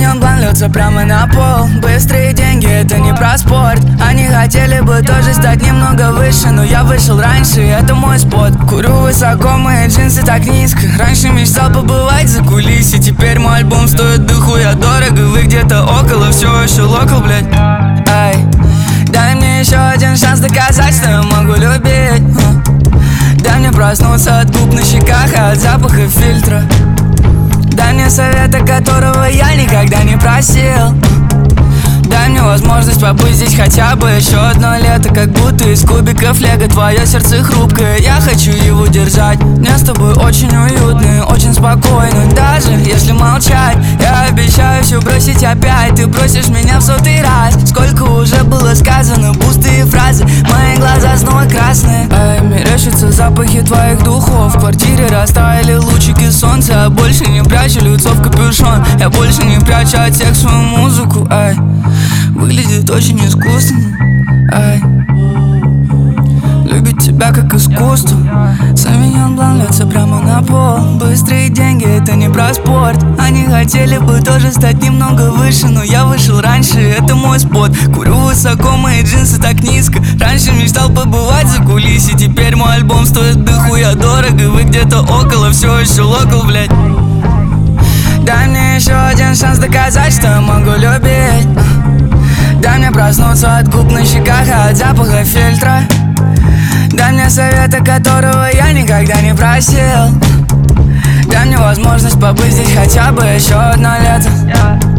Совиньон Блан льется прямо на пол. Быстрые деньги, это не про спорт. Они хотели бы тоже стать немного выше, но я вышел раньше, это мой спот. Курю высоко, мои джинсы так низко. Раньше мечтал побывать за кулиси. Теперь мой альбом стоит дохуя дорого. Вы где-то около, все еще локал, блядь. Ай, дай мне еще один шанс доказать, что я могу любить. Дай мне проснуться от губ на щеках и от запаха фильтра. Дай мне совета, которого я никогда не просил. Дай мне возможность побыть здесь хотя бы еще одно лето. Как будто из кубиков лего. Твое сердце хрупкое, я хочу его держать. Мне с тобой очень уютно, очень спокойно. Даже если молчать, я обещаю все бросить опять. Ты просишь меня в 100-й раз. Сколько уже было сказано, пустые фразы. Мои глаза снова красные. Ай, мерещатся запахи твоих духов. В квартире растаяли лучики солнца. Я больше не прячу лицо в капюшон. Я больше не прячу от всех свою музыку. Ай, выглядит очень искусственно. Ай, любит тебя как искусство. Совиньон Блан льется прямо на пол. Быстрые деньги, это не про спорт. Они хотели бы тоже стать немного выше, но я вышел раньше, это мой спот. Курю высоко, мои джинсы так низко. Раньше мечтал побывать за кулиси. Теперь мой альбом стоит дохуя дорого. Вы где-то около, все еще локал, блядь. Дай мне еще один шанс доказать, что я могу любить. Дай мне проснуться от губ на щеках и от запаха фильтра. Дай мне совета, которого я никогда не просил. Дай мне возможность побыть здесь хотя бы еще одно лето.